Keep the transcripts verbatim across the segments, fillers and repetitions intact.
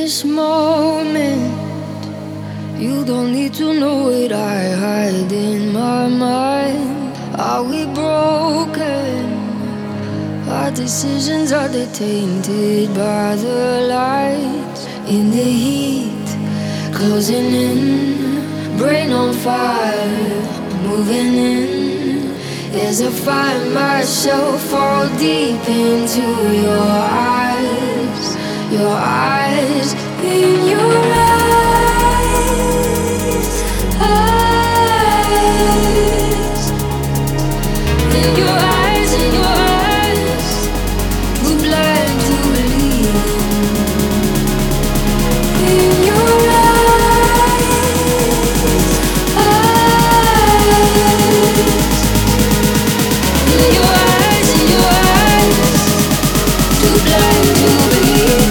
this moment, you don't need to know what I hide in my mind. Are we broken? Our decisions, are they tainted by the lights? In the heat, closing in, brain on fire, moving in. As I find myself fall deep into your eyes, your eyes, in your eyes, eyes, in your eyes, in your eyes, we're blind to believe. In your eyes, eyes. In your eyes, in your eyes, too blind to believe.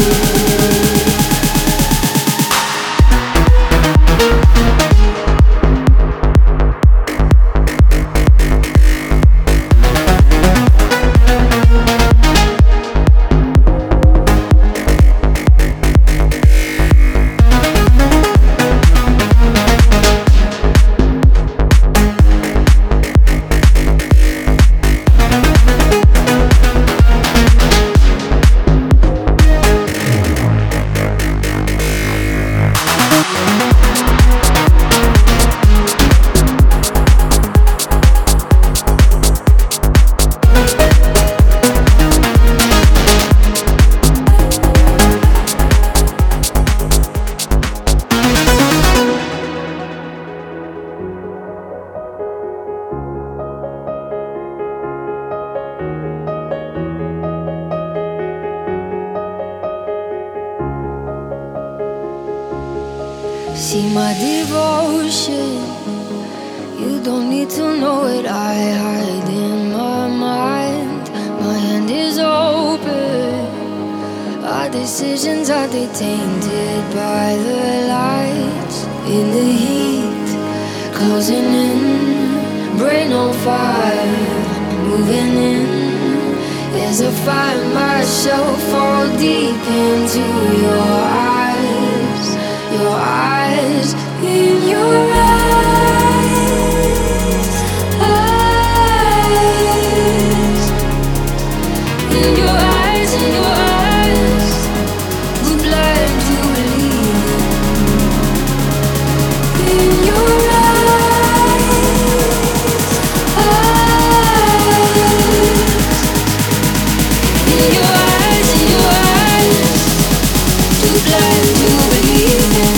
See my devotion, you don't need to know what I hide in my mind. My hand is open, our decisions, are they tainted by the lights? In the heat, closing in, brain on fire, moving in. As I find myself fall deep into your eyes, your eyes, in your eyes, eyes, in your eyes, in your eyes, we're blind to believe. In your eyes, eyes, in your eyes, in your eyes, too blind to believe in.